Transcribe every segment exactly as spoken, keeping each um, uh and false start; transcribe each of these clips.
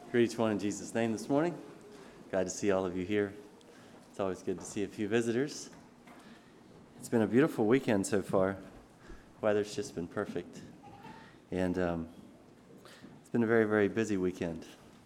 Greet each one in Jesus' name this morning. Glad to see all of you here. It's always good to see a few visitors. It's been a beautiful weekend so far. Weather's just been perfect. And um, it's been a very, very busy weekend.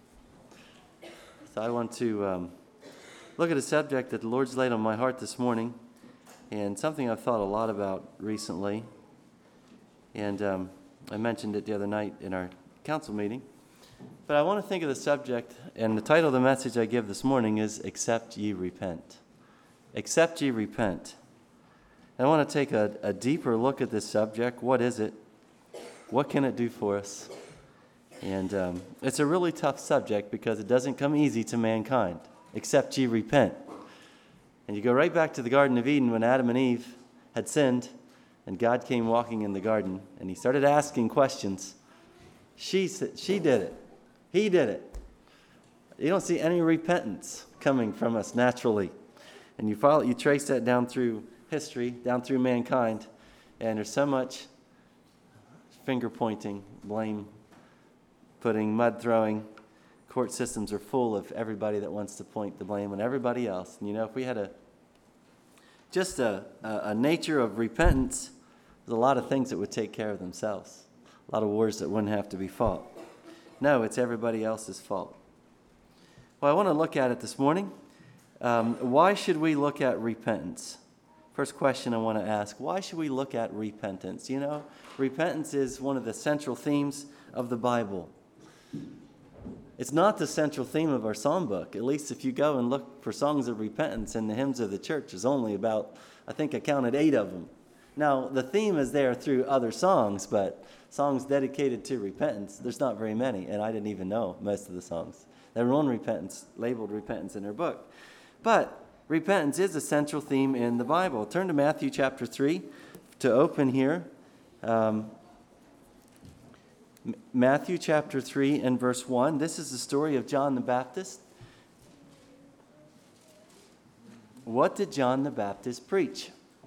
So I want to um, look at a subject that the Lord's laid on my heart this morning, and something I've thought a lot about recently. And um, I mentioned it the other night in our council meeting. But I want to think of the subject, and the title of the message I give this morning is Except Ye Repent. Except Ye Repent. And I want to take a, a deeper look at this subject. What is it? What can it do for us? And um, it's a really tough subject because it doesn't come easy to mankind. Except ye repent. And you go right back to the Garden of Eden when Adam and Eve had sinned, and God came walking in the garden, and he started asking questions. She said, she did it. He did it. You don't see any repentance coming from us naturally. And you follow, you trace that down through history, down through mankind, and there's so much finger pointing, blame putting, mud throwing. Court systems are full of everybody that wants to point the blame on everybody else. And you know, if we had a just a, a, a nature of repentance, there's a lot of things that would take care of themselves. A lot of wars that wouldn't have to be fought. No, it's everybody else's fault. Well, I want to look at it this morning. Um, why should we look at repentance? First question I want to ask, why should we look at repentance? You know, repentance is one of the central themes of the Bible. It's not the central theme of our psalm book. At least if you go and look for songs of repentance in the hymns of the church, there's only about, I think I counted eight of them. Now, the theme is there through other songs, but songs dedicated to repentance, there's not very many, and I didn't even know most of the songs that were on repentance, labeled repentance in their book. But repentance is a central theme in the Bible. Turn to Matthew chapter three to open here. Um, Matthew chapter three and verse one. This is the story of John the Baptist. What did John the Baptist preach?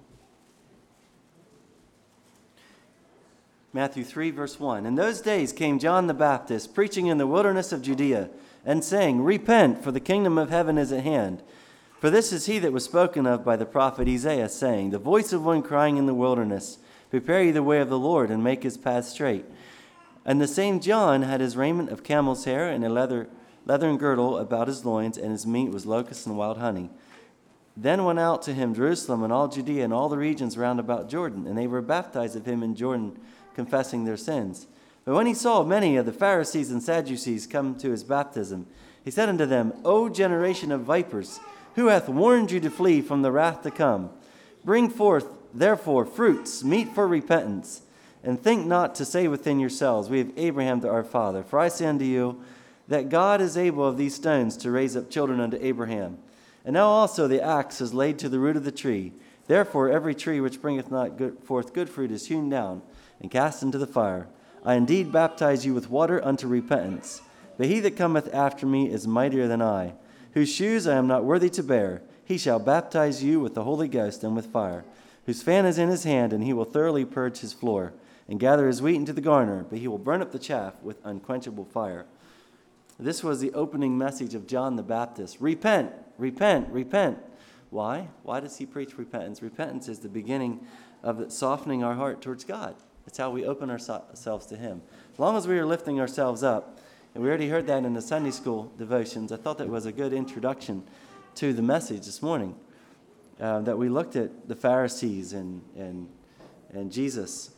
Matthew three, verse one. In those days came John the Baptist, preaching in the wilderness of Judea, and saying, Repent, for the kingdom of heaven is at hand. For this is he that was spoken of by the prophet Isaiah, saying, The voice of one crying in the wilderness, Prepare ye the way of the Lord, and make his path straight. And the same John had his raiment of camel's hair, and a leather, leathern girdle about his loins, and his meat was locusts and wild honey. Then went out to him Jerusalem and all Judea and all the regions round about Jordan, and they were baptized of him in Jordan, confessing their sins. But when he saw many of the Pharisees and Sadducees come to his baptism, he said unto them, O generation of vipers, who hath warned you to flee from the wrath to come? Bring forth, therefore, fruits, meet for repentance, and think not to say within yourselves, We have Abraham to our father. For I say unto you, that God is able of these stones to raise up children unto Abraham. And now also the axe is laid to the root of the tree. Therefore every tree which bringeth not good, forth good fruit is hewn down, and cast into the fire. I indeed baptize you with water unto repentance. But he that cometh after me is mightier than I, whose shoes I am not worthy to bear. He shall baptize you with the Holy Ghost and with fire, whose fan is in his hand, and he will thoroughly purge his floor, and gather his wheat into the garner, but he will burn up the chaff with unquenchable fire. This was the opening message of John the Baptist. Repent, repent, repent. Why? Why does he preach repentance? Repentance is the beginning of softening our heart towards God. It's how we open ourselves to him. As long as we are lifting ourselves up, and we already heard that in the Sunday school devotions, I thought that was a good introduction to the message this morning, uh, that we looked at the Pharisees and, and, and Jesus.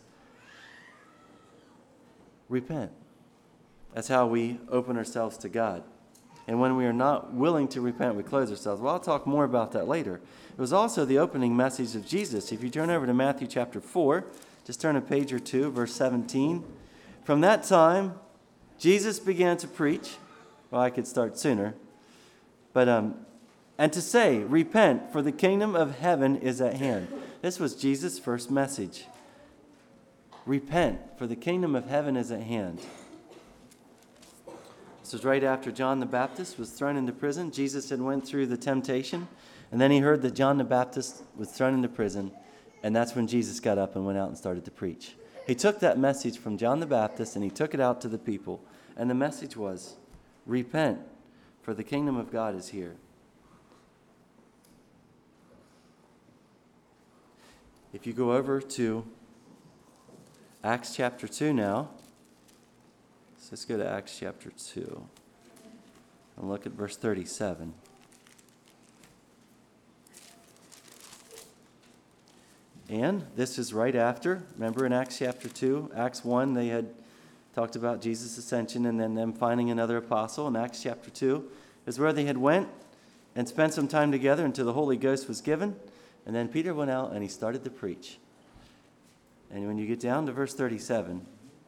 Repent. That's how we open ourselves to God. And when we are not willing to repent, we close ourselves. Well, I'll talk more about that later. It was also the opening message of Jesus. If you turn over to Matthew chapter four, just turn a page or two, verse seventeen. From that time, Jesus began to preach. Well, I could start sooner. But, um, and to say, Repent, for the kingdom of heaven is at hand. This was Jesus' first message. Repent, for the kingdom of heaven is at hand. This was right after John the Baptist was thrown into prison. Jesus had went through the temptation, and then he heard that John the Baptist was thrown into prison, and that's when Jesus got up and went out and started to preach. He took that message from John the Baptist and he took it out to the people, and the message was, Repent, for the kingdom of God is here. If you go over to Acts chapter two now, so let's go to Acts chapter two and look at verse thirty-seven. And this is right after, remember in Acts chapter two, Acts one, they had talked about Jesus' ascension and then them finding another apostle. In Acts chapter two is where they had went and spent some time together until the Holy Ghost was given. And then Peter went out and he started to preach. And when you get down to verse thirty-seven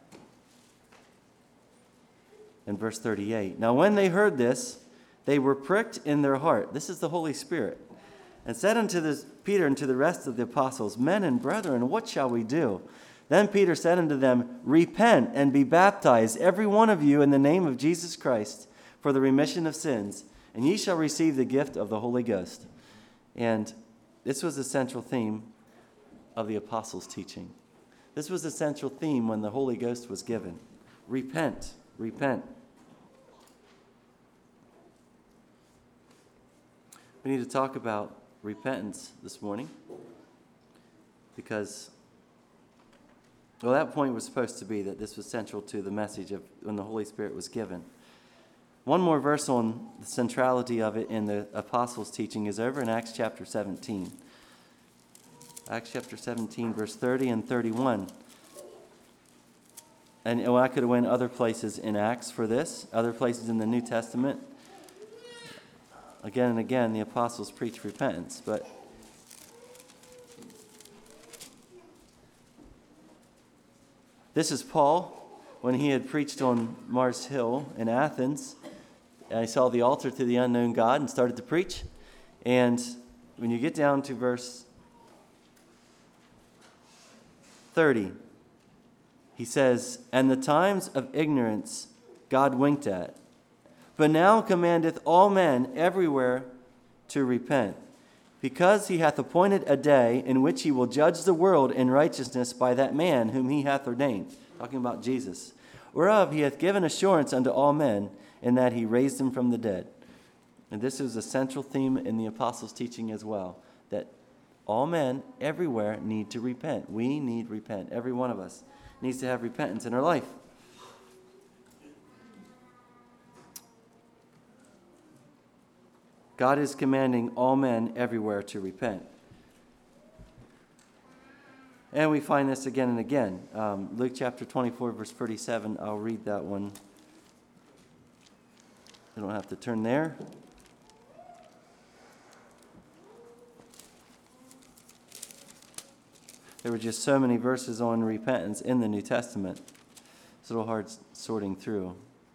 and verse thirty-eight. Now when they heard this, they were pricked in their heart. This is the Holy Spirit. And said unto this, Peter and to the rest of the apostles, Men and brethren, what shall we do? Then Peter said unto them, Repent and be baptized, every one of you, in the name of Jesus Christ, for the remission of sins, and ye shall receive the gift of the Holy Ghost. And this was the central theme of the apostles' teaching. This was the central theme when the Holy Ghost was given. Repent, repent. We need to talk about repentance this morning because, well, that point was supposed to be that this was central to the message of when the Holy Spirit was given. One more verse on the centrality of it in the apostles' teaching is over in Acts chapter seventeen. Acts chapter seventeen, verse thirty and thirty-one. And well, I could have went other places in Acts for this, other places in the New Testament. Again and again, the apostles preach repentance, but this is Paul when he had preached on Mars Hill in Athens. And he saw the altar to the unknown God and started to preach. And when you get down to verse thirty, he says, And the times of ignorance God winked at, but now commandeth all men everywhere to repent, because he hath appointed a day in which he will judge the world in righteousness by that man whom he hath ordained. Talking about Jesus. Whereof he hath given assurance unto all men, in that he raised him from the dead. And this is a central theme in the apostles' teaching as well, that all men everywhere need to repent. We need repent. Every one of us needs to have repentance in our life. God is commanding all men everywhere to repent. And we find this again and again. Um, Luke chapter twenty-four, verse thirty-seven. I'll read that one. You don't have to turn there. There were just so many verses on repentance in the New Testament. It's a little hard sorting through.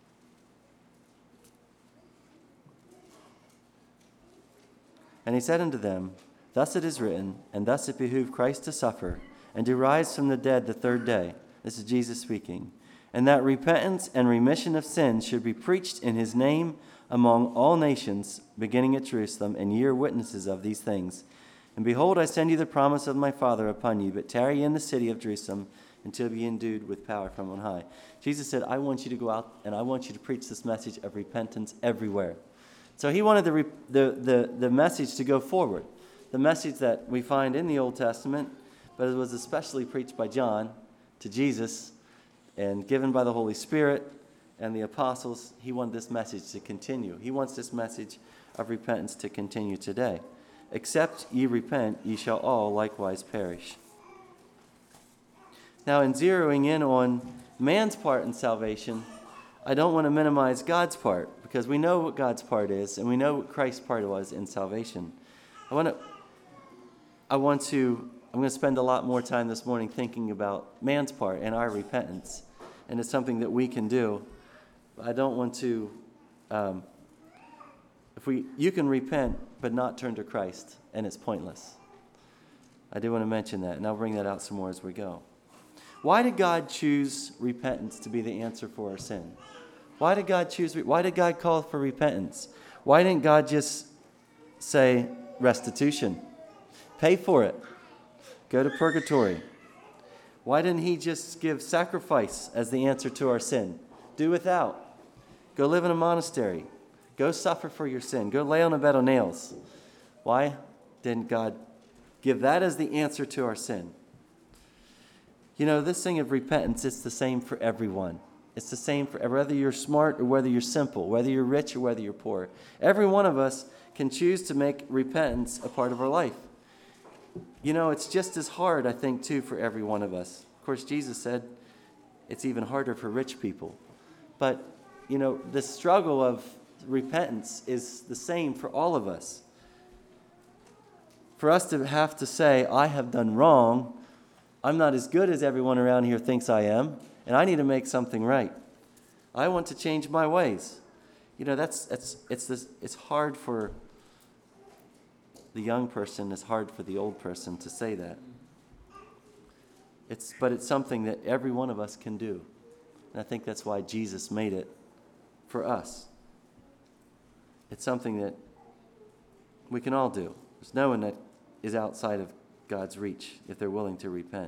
And he said unto them, Thus it is written, and thus it behooved Christ to suffer, and to rise from the dead the third day. This is Jesus speaking. And that repentance and remission of sins should be preached in his name among all nations, beginning at Jerusalem, and ye are witnesses of these things. And behold, I send you the promise of my Father upon you, but tarry in the city of Jerusalem until be endued with power from on high. Jesus said, I want you to go out, and I want you to preach this message of repentance everywhere. So he wanted the, re- the, the, the message to go forward, the message that we find in the Old Testament, but it was especially preached by John to Jesus and given by the Holy Spirit and the apostles. He wanted this message to continue. He wants this message of repentance to continue today. Except ye repent, ye shall all likewise perish. Now, in zeroing in on man's part in salvation, I don't want to minimize God's part, because we know what God's part is, and we know what Christ's part was in salvation. I want to, I want to, I'm going to spend a lot more time this morning thinking about man's part and our repentance, and it's something that we can do. I don't want to, um, if we, you can repent but not turn to Christ, and it's pointless. I do want to mention that, and I'll bring that out some more as we go. Why did God choose repentance to be the answer for our sin? Why did God choose? Why did God call for repentance? Why didn't God just say restitution? Pay for it. Go to purgatory. Why didn't he just give sacrifice as the answer to our sin? Do without. Go live in a monastery. Go suffer for your sin. Go lay on a bed of nails. Why didn't God give that as the answer to our sin? You know, this thing of repentance, it's the same for everyone. It's the same for whether you're smart or whether you're simple, whether you're rich or whether you're poor. Every one of us can choose to make repentance a part of our life. You know, it's just as hard, I think, too, for every one of us. Of course, Jesus said it's even harder for rich people. But, you know, the struggle of repentance is the same for all of us. For us to have to say, I have done wrong, I'm not as good as everyone around here thinks I am, and I need to make something right. I want to change my ways. You know, that's that's it's this it's hard for the young person, it's hard for the old person to say that. It's but it's something that every one of us can do. And I think that's why Jesus made it for us. It's something that we can all do. There's no one that is outside of God's reach if they're willing to repent.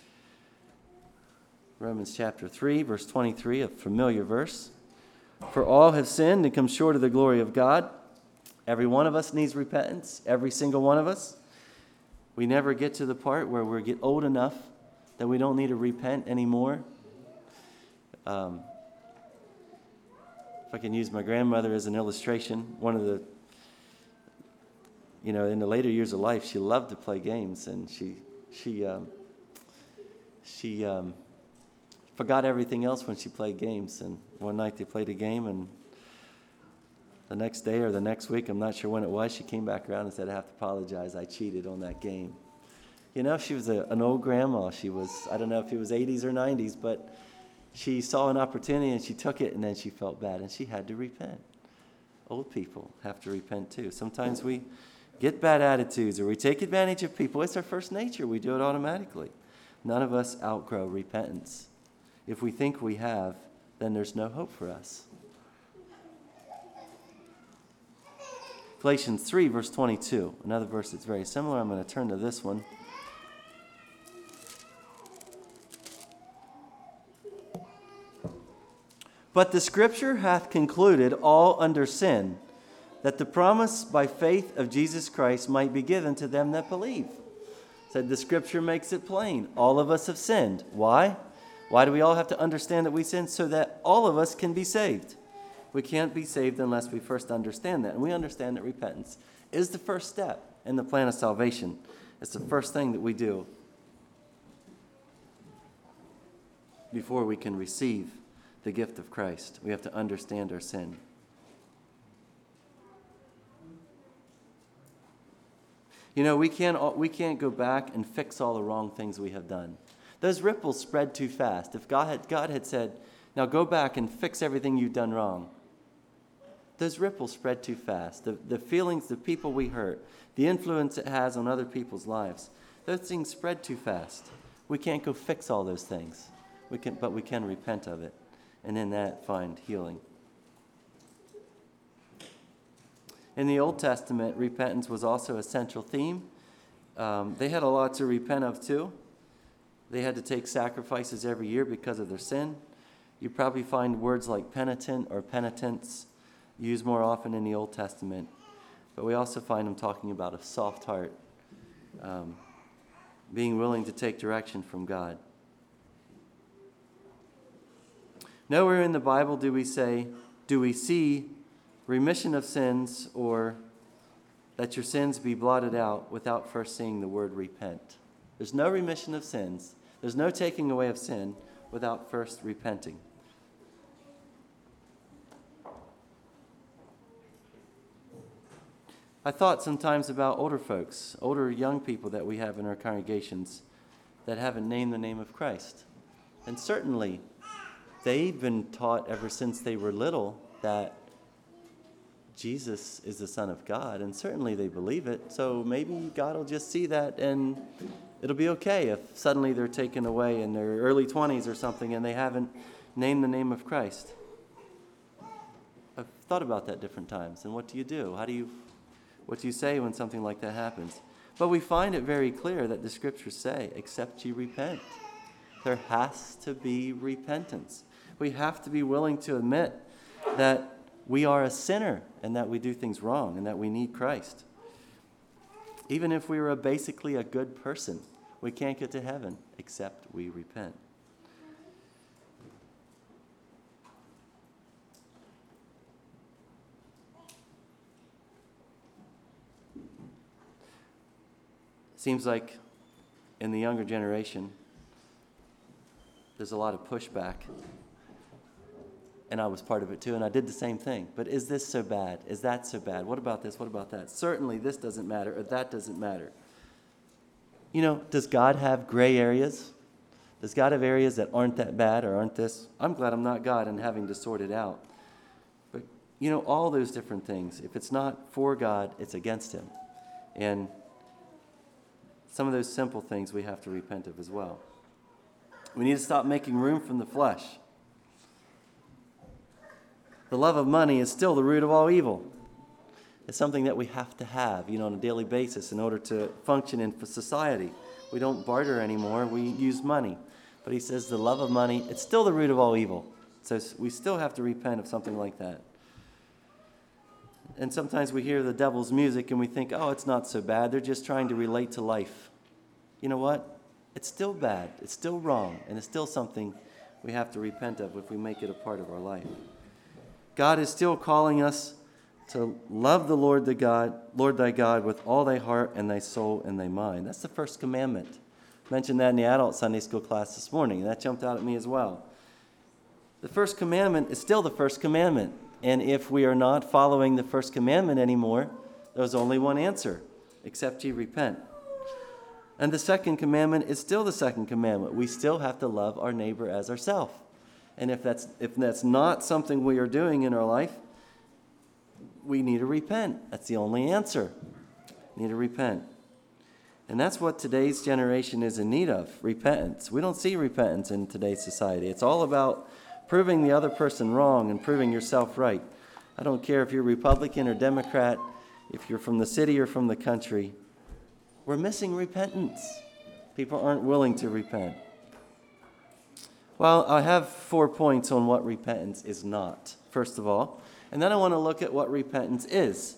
Romans chapter three, verse twenty-three, a familiar verse. For all have sinned and come short of the glory of God. Every one of us needs repentance, every single one of us. We never get to the part where we get old enough that we don't need to repent anymore. Um, if I can use my grandmother as an illustration, one of the, you know, in the later years of life, she loved to play games, and she she um, she um, forgot everything else when she played games. And one night they played a game, and the next day or the next week, I'm not sure when it was, she came back around and said, I have to apologize, I cheated on that game. You know, she was a, an old grandma. She was, I don't know if it was eighties or nineties, but she saw an opportunity and she took it, and then she felt bad and she had to repent. Old people have to repent too. Sometimes we get bad attitudes or we take advantage of people. It's our first nature. We do it automatically. None of us outgrow repentance. If we think we have, then there's no hope for us. Galatians three, verse twenty-two, another verse that's very similar. I'm going to turn to this one. But the Scripture hath concluded all under sin, that the promise by faith of Jesus Christ might be given to them that believe. Said the Scripture makes it plain. All of us have sinned. Why? Why do we all have to understand that we sin? So that all of us can be saved. We can't be saved unless we first understand that. And we understand that repentance is the first step in the plan of salvation. It's the first thing that we do before we can receive the gift of Christ. We have to understand our sin. You know, we can't, we can't go back and fix all the wrong things we have done. Those ripples spread too fast. If God had, God had said, now go back and fix everything you've done wrong, those ripples spread too fast. The, the feelings, the people we hurt, the influence it has on other people's lives, those things spread too fast. We can't go fix all those things, we can, but we can repent of it, and in that find healing. In the Old Testament, repentance was also a central theme. Um, they had a lot to repent of too. They had to take sacrifices every year because of their sin. You probably find words like penitent or penitence used more often in the Old Testament. But we also find them talking about a soft heart, um, being willing to take direction from God. Nowhere in the Bible do we say, do we see remission of sins or that your sins be blotted out without first seeing the word repent. There's no remission of sins. There's no taking away of sin without first repenting. I thought sometimes about older folks, older young people that we have in our congregations that haven't named the name of Christ. And certainly, they've been taught ever since they were little that Jesus is the Son of God, and certainly they believe it. So maybe God will just see that, and it'll be okay if suddenly they're taken away in their early twenties or something and they haven't named the name of Christ. I've thought about that different times. And what do you do? How do you, what do you say when something like that happens? But we find it very clear that the Scriptures say, except you repent. There has to be repentance. We have to be willing to admit that we are a sinner and that we do things wrong and that we need Christ. Even if we were a basically a good person, we can't get to heaven except we repent. Seems like in the younger generation, there's a lot of pushback. And I was part of it too, and I did the same thing. But is this so bad? Is that so bad? What about this? What about that? Certainly this doesn't matter, or that doesn't matter. You know, does God have gray areas? Does God have areas that aren't that bad or aren't this? I'm glad I'm not God and having to sort it out. But, you know, all those different things, if it's not for God, it's against him. And some of those simple things we have to repent of as well. We need to stop making room from the flesh. The love of money is still the root of all evil. It's something that we have to have, you know, on a daily basis in order to function in society. We don't barter anymore. We use money. But he says the love of money, it's still the root of all evil. So we still have to repent of something like that. And sometimes we hear the devil's music and we think, oh, it's not so bad. They're just trying to relate to life. You know what? It's still bad. It's still wrong. And it's still something we have to repent of if we make it a part of our life. God is still calling us to love the Lord, the God, Lord thy God with all thy heart and thy soul and thy mind. That's the first commandment. I mentioned that in the adult Sunday school class this morning, and that jumped out at me as well. The first commandment is still the first commandment. And if we are not following the first commandment anymore, there's only one answer, except ye repent. And the second commandment is still the second commandment. We still have to love our neighbor as ourselves. And if that's if that's not something we are doing in our life, we need to repent. That's the only answer. We need to repent. And that's what today's generation is in need of, repentance. We don't see repentance in today's society. It's all about proving the other person wrong and proving yourself right. I don't care if you're Republican or Democrat, if you're from the city or from the country. We're missing repentance. People aren't willing to repent. Well, I have four points on what repentance is not, first of all. And then I want to look at what repentance is.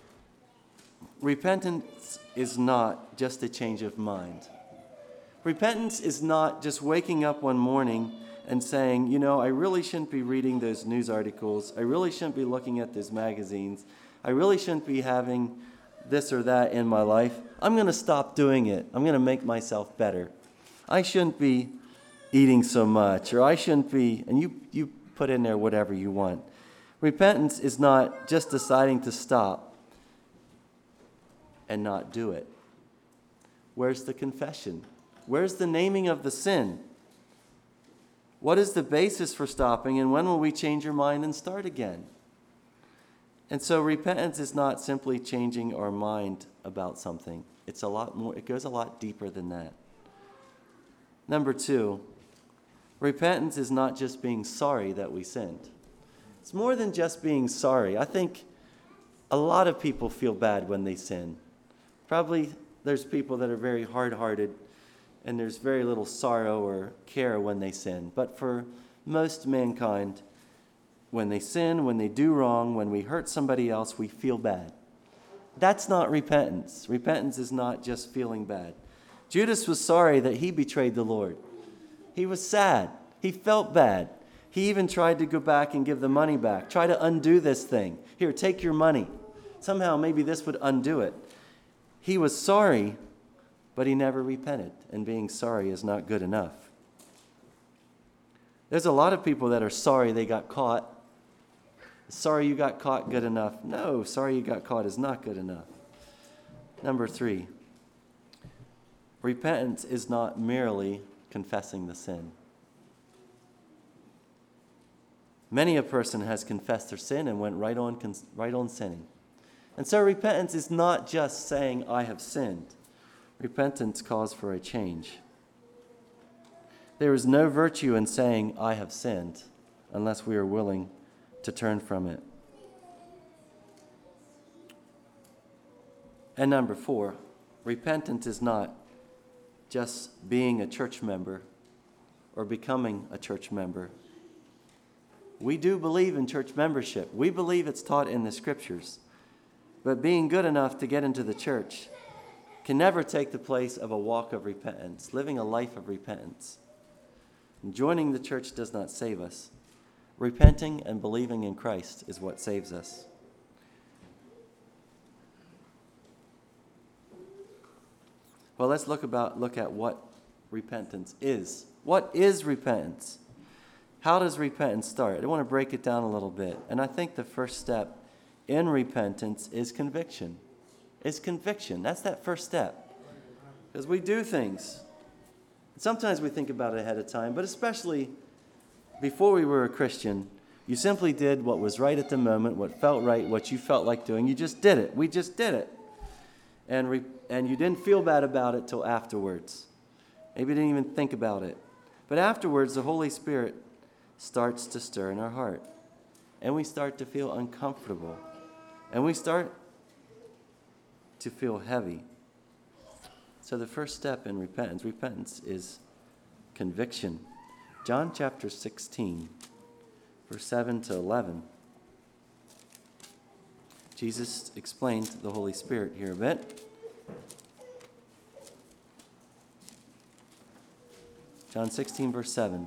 Repentance is not just a change of mind. Repentance is not just waking up one morning and saying, you know, I really shouldn't be reading those news articles. I really shouldn't be looking at those magazines. I really shouldn't be having this or that in my life. I'm going to stop doing it. I'm going to make myself better. I shouldn't be eating so much, or I shouldn't be, and you, you put in there whatever you want. Repentance is not just deciding to stop and not do it. Where's the confession? Where's the naming of the sin? What is the basis for stopping, and when will we change our mind and start again? And so repentance is not simply changing our mind about something. It's a lot more, it goes a lot deeper than that. Number two, repentance is not just being sorry that we sinned. It's more than just being sorry. I think a lot of people feel bad when they sin. Probably there's people that are very hard-hearted and there's very little sorrow or care when they sin. But for most mankind, when they sin, when they do wrong, when we hurt somebody else, we feel bad. That's not repentance. Repentance is not just feeling bad. Judas was sorry that he betrayed the Lord. He was sad. He felt bad. He even tried to go back and give the money back. Try to undo this thing. Here, take your money. Somehow maybe this would undo it. He was sorry, but he never repented. And being sorry is not good enough. There's a lot of people that are sorry they got caught. Sorry you got caught good enough. No, sorry you got caught is not good enough. Number three, repentance is not merely confessing the sin. Many a person has confessed their sin and went right on, right on sinning. And so repentance is not just saying, I have sinned. Repentance calls for a change. There is no virtue in saying, I have sinned, unless we are willing to turn from it. And number four, repentance is not just being a church member or becoming a church member. We do believe in church membership. We believe it's taught in the scriptures. But being good enough to get into the church can never take the place of a walk of repentance, living a life of repentance. And joining the church does not save us. Repenting and believing in Christ is what saves us. Well, let's look about look at what repentance is. What is repentance? How does repentance start? I want to break it down a little bit. And I think the first step in repentance is conviction. Is conviction. That's that first step. Because we do things. Sometimes we think about it ahead of time, but especially before we were a Christian, you simply did what was right at the moment, what felt right, what you felt like doing. You just did it. We just did it. And re- and you didn't feel bad about it till afterwards. Maybe you didn't even think about it. But afterwards, the Holy Spirit starts to stir in our heart. And we start to feel uncomfortable. And we start to feel heavy. So the first step in repentance, repentance is conviction. John chapter sixteen, verse seven to eleven. Jesus explained the Holy Spirit here a bit. John sixteen, verse seven.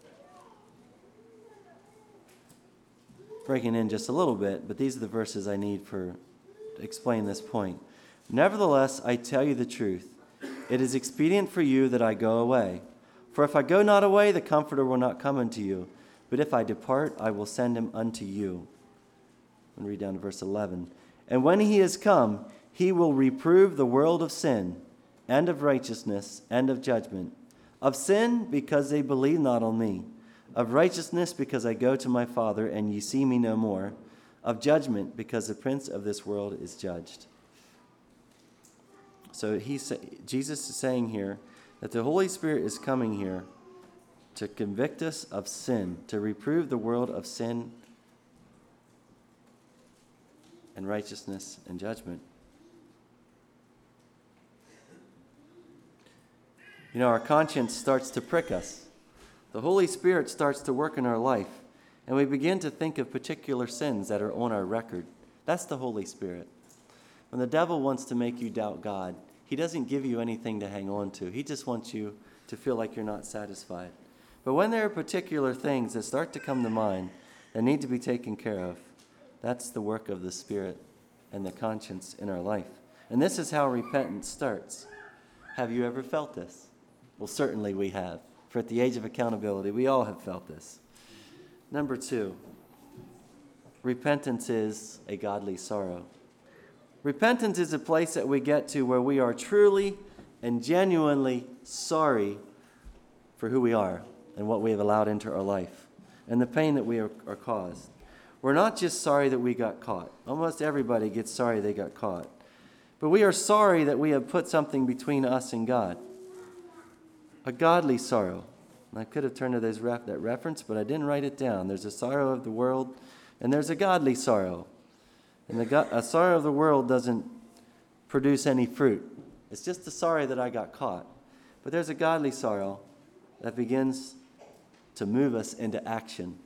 Breaking in just a little bit, but these are the verses I need for to explain this point. Nevertheless, I tell you the truth. It is expedient for you that I go away. For if I go not away, the Comforter will not come unto you. But if I depart, I will send him unto you. And read down to verse eleven. And when he is come, he will reprove the world of sin, and of righteousness, and of judgment. Of sin, because they believe not on me. Of righteousness, because I go to my Father, and ye see me no more. Of judgment, because the prince of this world is judged. So he, Jesus is saying here that the Holy Spirit is coming here to convict us of sin, to reprove the world of sin and righteousness and judgment. You know, our conscience starts to prick us. The Holy Spirit starts to work in our life, and we begin to think of particular sins that are on our record. That's the Holy Spirit. When the devil wants to make you doubt God, he doesn't give you anything to hang on to. He just wants you to feel like you're not satisfied. But when there are particular things that start to come to mind that need to be taken care of, that's the work of the Spirit and the conscience in our life. And this is how repentance starts. Have you ever felt this? Well, certainly we have. For at the age of accountability, we all have felt this. Number two, repentance is a godly sorrow. Repentance is a place that we get to where we are truly and genuinely sorry for who we are and what we have allowed into our life and the pain that we are, are caused. We're not just sorry that we got caught. Almost everybody gets sorry they got caught. But we are sorry that we have put something between us and God. A godly sorrow. And I could have turned to those ref- that reference, but I didn't write it down. There's a sorrow of the world, and there's a godly sorrow. And the go- a sorrow of the world doesn't produce any fruit. It's just the sorry that I got caught. But there's a godly sorrow that begins to move us into action.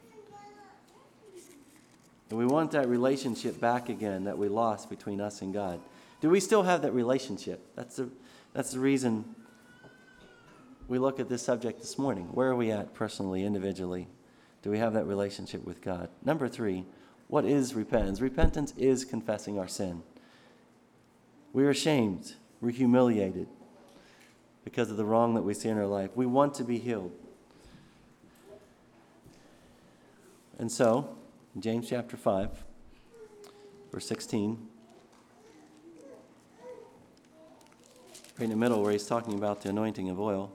And we want that relationship back again that we lost between us and God. Do we still have that relationship? That's the, that's the reason we look at this subject this morning. Where are we at personally, individually? Do we have that relationship with God? Number three, what is repentance? Repentance is confessing our sin. We're ashamed. We're humiliated because of the wrong that we see in our life. We want to be healed. And so, in James chapter five, verse sixteen, right in the middle where he's talking about the anointing of oil,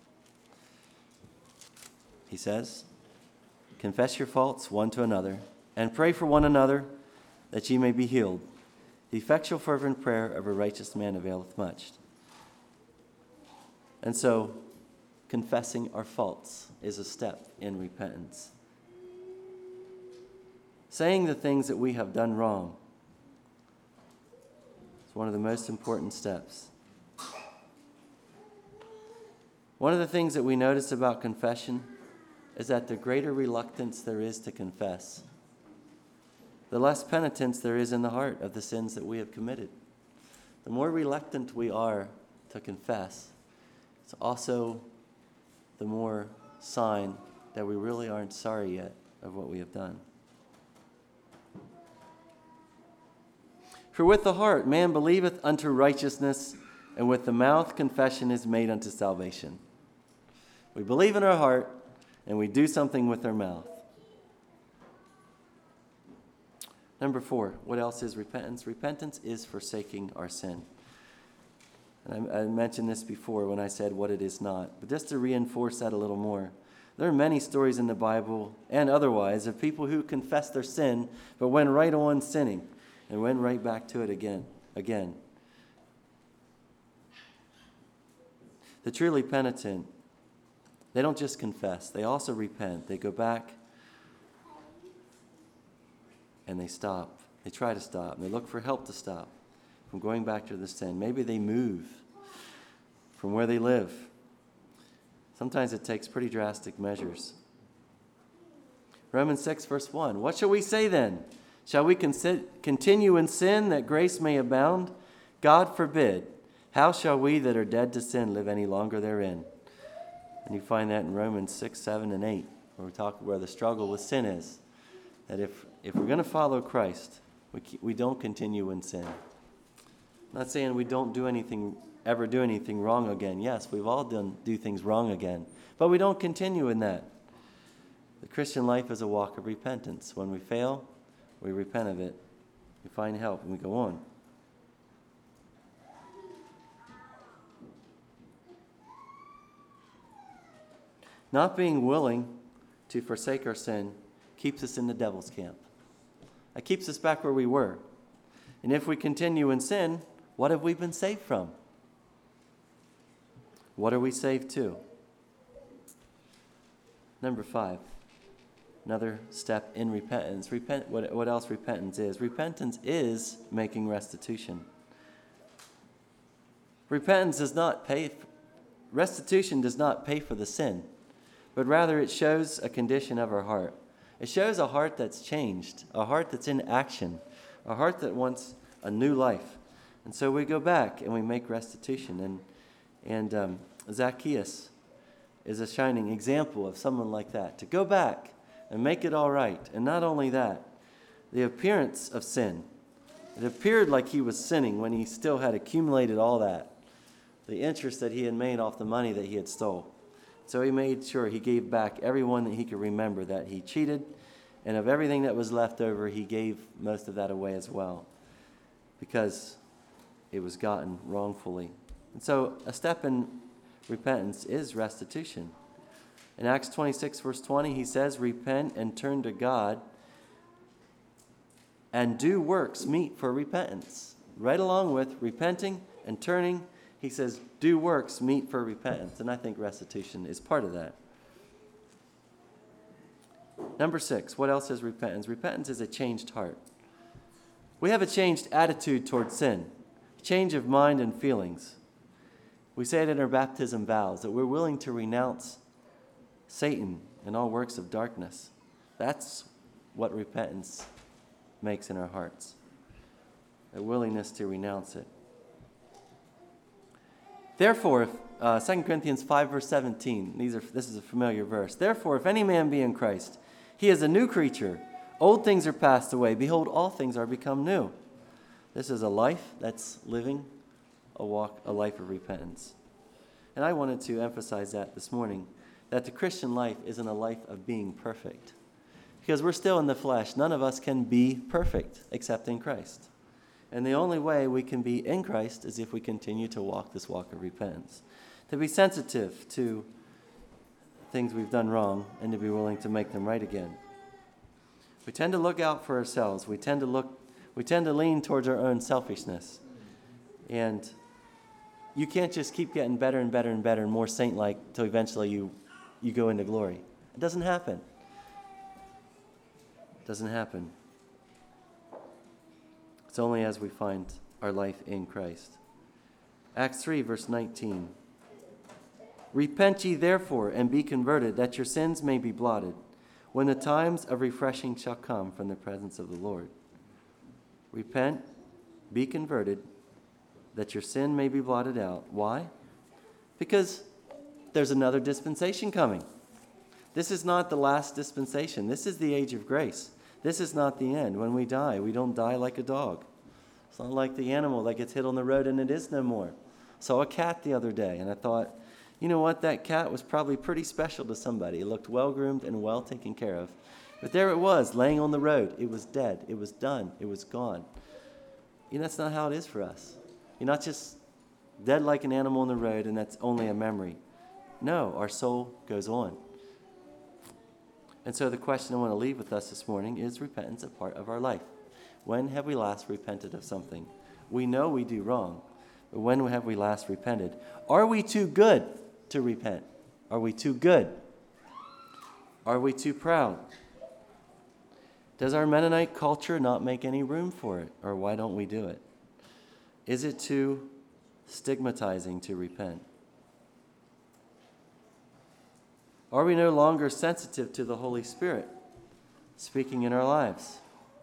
he says, confess your faults one to another, and pray for one another that ye may be healed. The effectual fervent prayer of a righteous man availeth much. And so, confessing our faults is a step in repentance. Saying the things that we have done wrong is one of the most important steps. One of the things that we notice about confession is that the greater reluctance there is to confess, the less penitence there is in the heart of the sins that we have committed. The more reluctant we are to confess, it's also the more sign that we really aren't sorry yet of what we have done. For with the heart man believeth unto righteousness, and with the mouth confession is made unto salvation. We believe in our heart, and we do something with our mouth. Number four, what else is repentance? Repentance is forsaking our sin. And I, I mentioned this before when I said what it is not. But just to reinforce that a little more, there are many stories in the Bible and otherwise of people who confessed their sin, but went right on sinning and went right back to it again. again. The truly penitent, they don't just confess, they also repent. They go back and they stop. They try to stop. And they look for help to stop from going back to the sin. Maybe they move from where they live. Sometimes it takes pretty drastic measures. Romans six, verse one. What shall we say then? Shall we con- continue in sin that grace may abound? God forbid. How shall we that are dead to sin live any longer therein? And you find that in Romans six, seven, and eight, where we talk where the struggle with sin is. That if, if we're going to follow Christ, we, we don't continue in sin. I'm not saying we don't do anything, ever do anything wrong again. Yes, we've all done do things wrong again. But we don't continue in that. The Christian life is a walk of repentance. When we fail, we repent of it. We find help and we go on. Not being willing to forsake our sin keeps us in the devil's camp. It keeps us back where we were. And if we continue in sin, what have we been saved from? What are we saved to? Number five, another step in repentance. Repent. What, what else repentance is? Repentance is making restitution. Repentance does not pay, restitution does not pay for the sin, but rather it shows a condition of our heart. It shows a heart that's changed, a heart that's in action, a heart that wants a new life. And so we go back and we make restitution. And, and um, Zacchaeus is a shining example of someone like that, to go back and make it all right. And not only that, the appearance of sin. It appeared like he was sinning when he still had accumulated all that, the interest that he had made off the money that he had stole. So he made sure he gave back everyone that he could remember that he cheated, and of everything that was left over, he gave most of that away as well, because it was gotten wrongfully. And so a step in repentance is restitution. In Acts twenty-six, verse twenty, he says, repent and turn to God and do works meet for repentance. Right along with repenting and turning, he says, do works meet for repentance. And I think restitution is part of that. Number six, what else is repentance? Repentance is a changed heart. We have a changed attitude toward sin, a change of mind and feelings. We say it in our baptism vows, that we're willing to renounce Satan and all works of darkness. That's what repentance makes in our hearts, a willingness to renounce it. Therefore, if, uh, Second Corinthians five, verse seventeen, these are, this is a familiar verse. Therefore, if any man be in Christ, he is a new creature. Old things are passed away. Behold, all things are become new. This is a life that's living a walk, a life of repentance. And I wanted to emphasize that this morning, that the Christian life isn't a life of being perfect. Because we're still in the flesh. None of us can be perfect except in Christ. And the only way we can be in Christ is if we continue to walk this walk of repentance. To be sensitive to things we've done wrong and to be willing to make them right again. We tend to look out for ourselves. We tend to look, we tend to lean towards our own selfishness. And you can't just keep getting better and better and better and more saint-like until eventually you, you go into glory. It doesn't happen. It doesn't happen. It's only as we find our life in Christ. Acts three, verse nineteen. Repent ye therefore, and be converted, that your sins may be blotted, when the times of refreshing shall come from the presence of the Lord. Repent, be converted, that your sin may be blotted out. Why? Because there's another dispensation coming. This is not the last dispensation. This is the age of grace. This is not the end. When we die, we don't die like a dog. It's not like the animal that gets hit on the road and it is no more. Saw a cat the other day, and I thought, you know what? That cat was probably pretty special to somebody. It looked well-groomed and well taken care of. But there it was, laying on the road. It was dead. It was done. It was gone. You know, that's not how it is for us. You're not just dead like an animal on the road, and that's only a memory. No, our soul goes on. And so the question I want to leave with us this morning is repentance a part of our life? When have we last repented of something? We know we do wrong, but when have we last repented? Are we too good to repent? Are we too good? Are we too proud? Does our Mennonite culture not make any room for it, or why don't we do it? Is it too stigmatizing to repent? Are we no longer sensitive to the Holy Spirit speaking in our lives?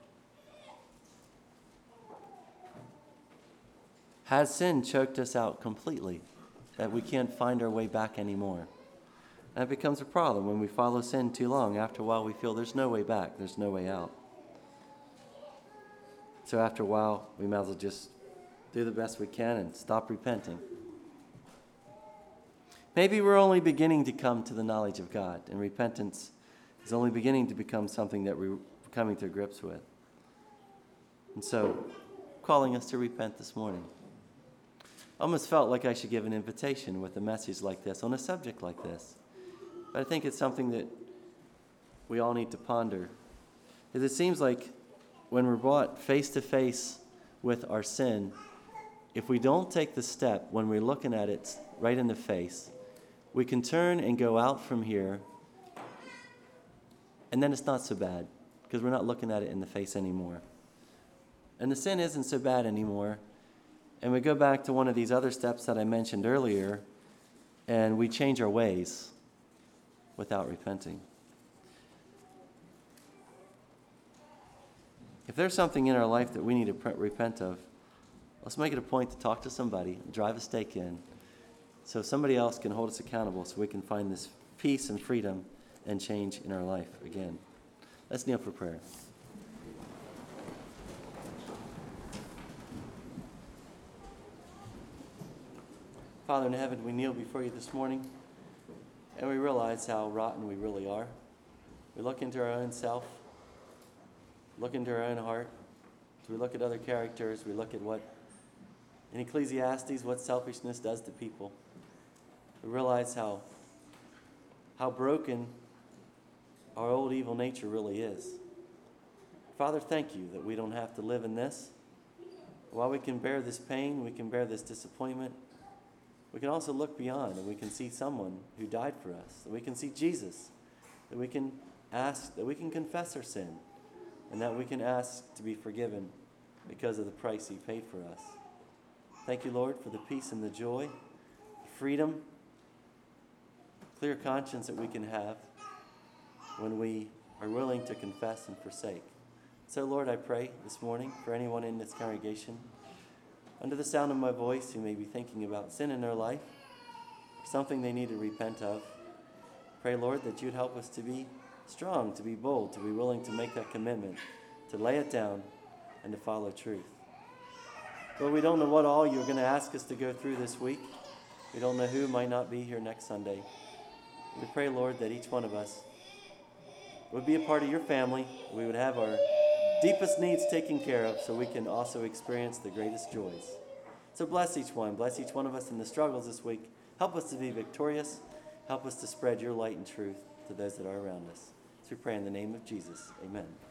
Has sin choked us out completely, that we can't find our way back anymore? And it becomes a problem when we follow sin too long. After a while, we feel there's no way back, there's no way out. So after a while, we might as well just do the best we can and stop repenting. Maybe we're only beginning to come to the knowledge of God, and repentance is only beginning to become something that we're coming to grips with. And so, calling us to repent this morning. I almost felt like I should give an invitation with a message like this, on a subject like this. But I think it's something that we all need to ponder. Because it seems like when we're brought face to face with our sin, if we don't take the step when we're looking at it right in the face, we can turn and go out from here, and then it's not so bad, because we're not looking at it in the face anymore. And the sin isn't so bad anymore. And we go back to one of these other steps that I mentioned earlier, and we change our ways without repenting. If there's something in our life that we need to pre- repent of, let's make it a point to talk to somebody, drive a stake in, so somebody else can hold us accountable so we can find this peace and freedom and change in our life again. Let's kneel for prayer. Father in heaven, we kneel before you this morning, and we realize how rotten we really are. We look into our own self, look into our own heart. We look at other characters. We look at what, in Ecclesiastes, what selfishness does to people. We realize how, how broken our old evil nature really is. Father, thank you that we don't have to live in this. While we can bear this pain, we can bear this disappointment, we can also look beyond, and we can see someone who died for us, that we can see Jesus, that we can ask, that we can confess our sin, and that we can ask to be forgiven because of the price he paid for us. Thank you, Lord, for the peace and the joy, the freedom, clear conscience that we can have when we are willing to confess and forsake. So, Lord, I pray this morning for anyone in this congregation under the sound of my voice who may be thinking about sin in their life, something they need to repent of. Pray, Lord, that you'd help us to be strong, to be bold, to be willing to make that commitment, to lay it down, and to follow truth. Lord, we don't know what all you're going to ask us to go through this week. We don't know who might not be here next Sunday. We pray, Lord, that each one of us would be a part of your family. We would have our deepest needs taken care of so we can also experience the greatest joys. So bless each one. Bless each one of us in the struggles this week. Help us to be victorious. Help us to spread your light and truth to those that are around us. So we pray in the name of Jesus. Amen.